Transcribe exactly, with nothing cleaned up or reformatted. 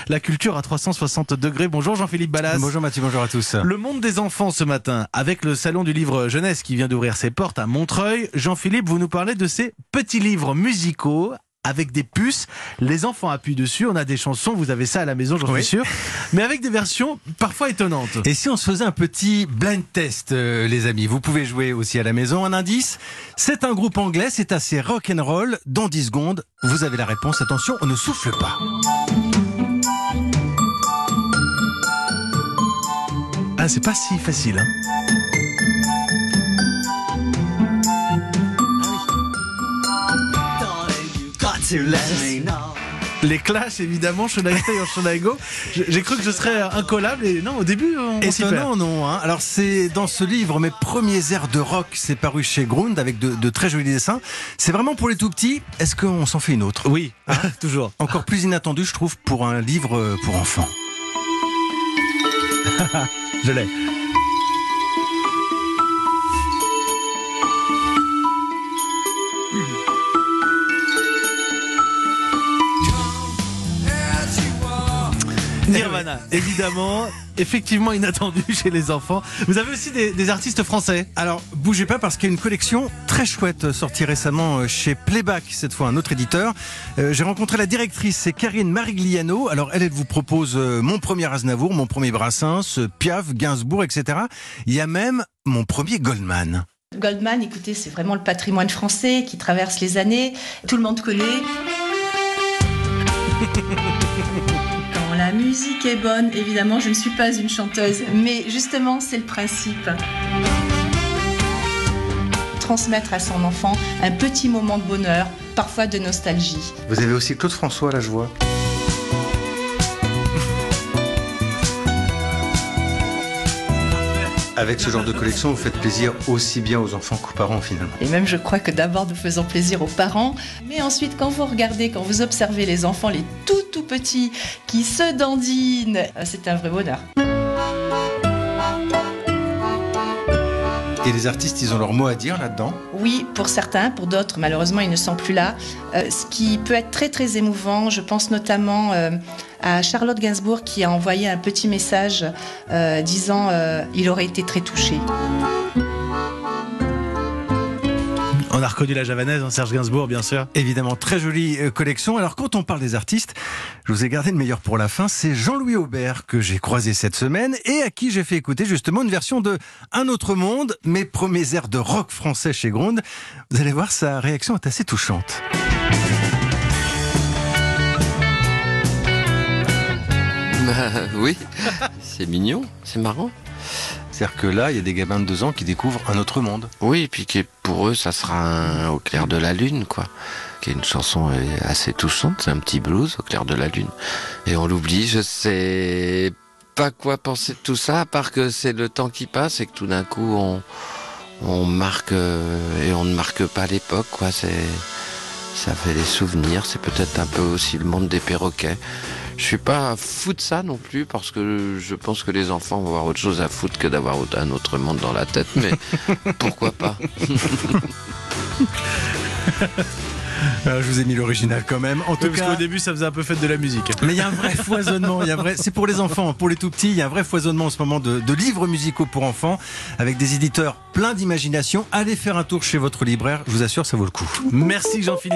la culture à trois cent soixante degrés. Bonjour Jean-Philippe Ballas. Bonjour Mathieu, bonjour à tous. Le monde des enfants ce matin, avec le salon du livre jeunesse qui vient d'ouvrir ses portes à Montreuil. Jean-Philippe, vous nous parlez de ces petits livres musicaux avec des puces. Les enfants appuient dessus, on a des chansons, vous avez ça à la maison, j'en Oui. suis sûr, mais avec des versions parfois étonnantes. Et si on se faisait un petit blind test, euh, les amis, vous pouvez jouer aussi à la maison. Un indice, c'est un groupe anglais, c'est assez rock'n'roll. Dans dix secondes, vous avez la réponse. Attention, on ne souffle pas. Ah, c'est pas si facile, hein. Les Clash, évidemment, Shonagita et Oshonaigo. J'ai cru que je serais incollable et non, au début, on s'y perd. Étonnant, non hein. Alors c'est dans ce livre, mes premiers airs de rock, c'est paru chez Grund avec de, de très jolis dessins. C'est vraiment pour les tout petits. Est-ce qu'on s'en fait une autre? Oui, hein, toujours. Encore plus inattendu, je trouve, pour un livre pour enfants. Je l'ai. Nirvana, évidemment, effectivement inattendu chez les enfants. Vous avez aussi des, des artistes français. Alors, bougez pas parce qu'il y a une collection très chouette sortie récemment chez Playback, cette fois un autre éditeur. Euh, j'ai rencontré la directrice, c'est Karine Marigliano. Alors, elle, elle vous propose euh, mon premier Aznavour, mon premier Brassens, euh, Piaf, Gainsbourg, et cetera. Il y a même mon premier Goldman. Goldman, écoutez, c'est vraiment le patrimoine français qui traverse les années. Tout le monde connaît. Quand la musique est bonne, évidemment, je ne suis pas une chanteuse, mais justement, c'est le principe. Transmettre à son enfant un petit moment de bonheur, parfois de nostalgie. Vous avez aussi Claude François, là, je vois. Avec ce genre de collection, vous faites plaisir aussi bien aux enfants qu'aux parents, finalement. Et même, je crois que d'abord, nous faisons plaisir aux parents. Mais ensuite, quand vous regardez, quand vous observez les enfants, les tout tout petits, qui se dandinent, c'est un vrai bonheur. Et les artistes, ils ont leur mot à dire là-dedans? Oui, pour certains, pour d'autres, malheureusement, ils ne sont plus là. Euh, ce qui peut être très très émouvant, je pense notamment euh, à Charlotte Gainsbourg qui a envoyé un petit message euh, disant euh, « Il aurait été très touché ». On a reconnu la javanaise, hein, Serge Gainsbourg, bien sûr. Évidemment, très jolie euh, collection. Alors, quand on parle des artistes, je vous ai gardé le meilleur pour la fin. C'est Jean-Louis Aubert que j'ai croisé cette semaine et à qui j'ai fait écouter justement une version de Un autre monde, mes premiers airs de rock français chez Grund. Vous allez voir, sa réaction est assez touchante. Bah oui, c'est mignon, c'est marrant. C'est-à-dire que là, il y a des gamins de deux ans qui découvrent un autre monde. Oui, et puis que pour eux, ça sera un Au clair de la lune, quoi. Qui est une chanson assez touchante, c'est un petit blues, Au clair de la lune. Et on l'oublie, je sais pas quoi penser de tout ça, à part que c'est le temps qui passe et que tout d'un coup, on, on marque et on ne marque pas l'époque, quoi. C'est, ça fait des souvenirs, c'est peut-être un peu aussi le monde des perroquets. Je suis pas fou de ça non plus parce que je pense que les enfants vont avoir autre chose à foutre que d'avoir un autre monde dans la tête, mais pourquoi pas. Alors, je vous ai mis l'original quand même. En tout Oui, parce cas, qu'au début, ça faisait un peu fête de la musique. mais il y a un vrai foisonnement. Il y a un vrai... C'est pour les enfants, pour les tout petits. Il y a un vrai foisonnement en ce moment de, de livres musicaux pour enfants avec des éditeurs pleins d'imagination. Allez faire un tour chez votre libraire. Je vous assure, ça vaut le coup. Merci Jean-Philippe.